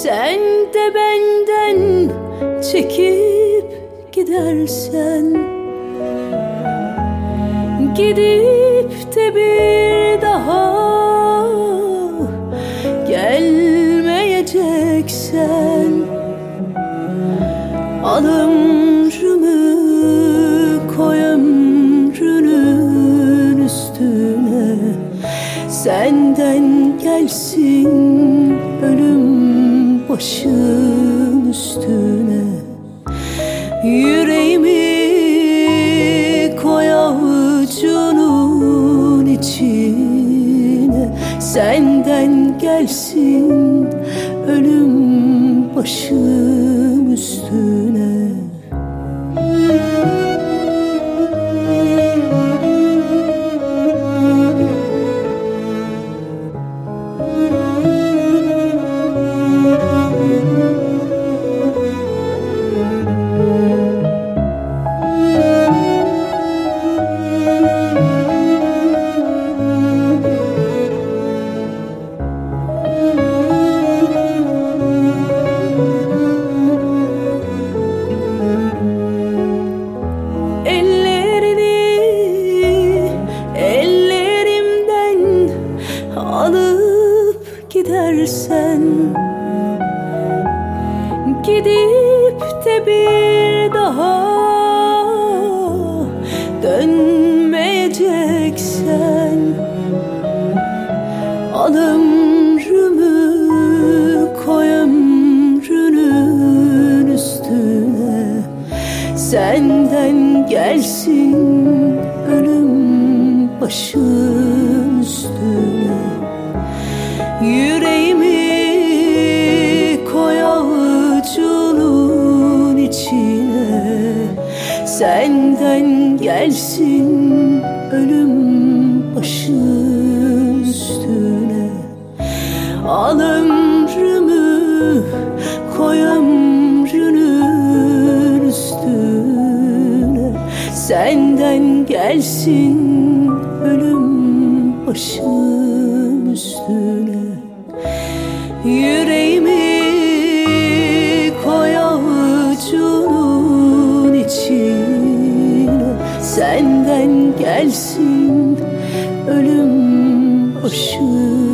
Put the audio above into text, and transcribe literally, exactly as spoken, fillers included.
Sen de benden çekip gidersen, gidip de bir daha gelmeyeceksen, al ömrümü koy ömrünün üstüne. Senden gelsin ölüm başın üstüne. Yüreğimi koy avucunun içine. Senden gelsin ölüm başım üstüne. Alıp gidersen, gidip de bir daha dönmeyeceksen, al ömrümü koy ömrünün üstüne. Senden gelsin ölüm başın üstüne. Yüreğimi koy avucunun içine. Senden gelsin ölüm başın üstüne. Al ömrümü koy ömrünün üstüne. Senden gelsin ölüm başın üstüne. Yüreğimi koy avucunun içine. Senden gelsin ölüm başım